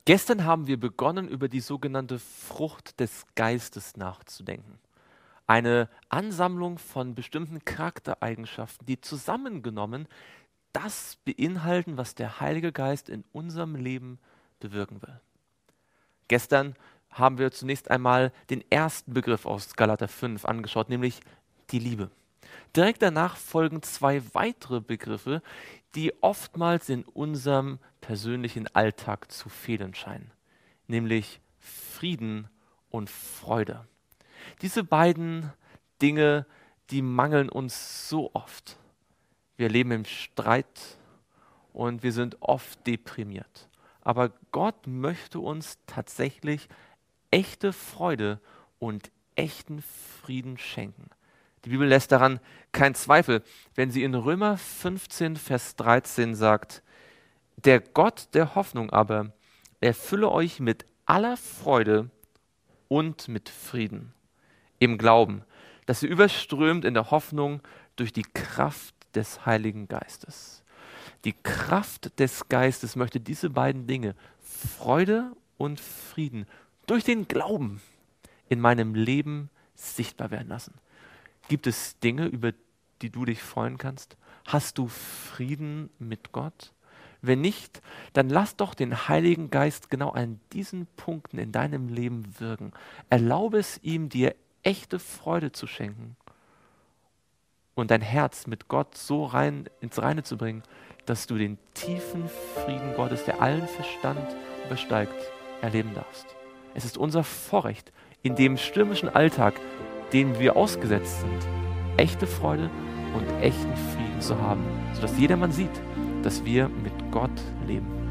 Gestern haben wir begonnen, über die sogenannte Frucht des Geistes nachzudenken. Eine Ansammlung von bestimmten Charaktereigenschaften, die zusammengenommen das beinhalten, was der Heilige Geist in unserem Leben bewirken will. Gestern haben wir zunächst einmal den ersten Begriff aus Galater 5 angeschaut, nämlich die Liebe. Direkt danach folgen zwei weitere Begriffe, die oftmals in unserem persönlichen Alltag zu fehlen scheinen, nämlich Frieden und Freude. Diese beiden Dinge, die mangeln uns so oft. Wir leben im Streit und wir sind oft deprimiert. Aber Gott möchte uns tatsächlich echte Freude und echten Frieden schenken. Die Bibel lässt daran keinen Zweifel, wenn sie in Römer 15, Vers 13 sagt, der Gott der Hoffnung aber erfülle euch mit aller Freude und mit Frieden im Glauben, dass ihr überströmt in der Hoffnung durch die Kraft des Heiligen Geistes. Die Kraft des Geistes möchte diese beiden Dinge, Freude und Frieden, durch den Glauben in meinem Leben sichtbar werden lassen. Gibt es Dinge, über die du dich freuen kannst? Hast du Frieden mit Gott? Wenn nicht, dann lass doch den Heiligen Geist genau an diesen Punkten in deinem Leben wirken. Erlaube es ihm, dir echte Freude zu schenken und dein Herz mit Gott so rein ins Reine zu bringen, dass du den tiefen Frieden Gottes, der allen Verstand übersteigt, erleben darfst. Es ist unser Vorrecht, in dem stürmischen Alltag, den wir ausgesetzt sind, echte Freude und echten Frieden zu haben, sodass jedermann sieht, dass wir mit Gott leben.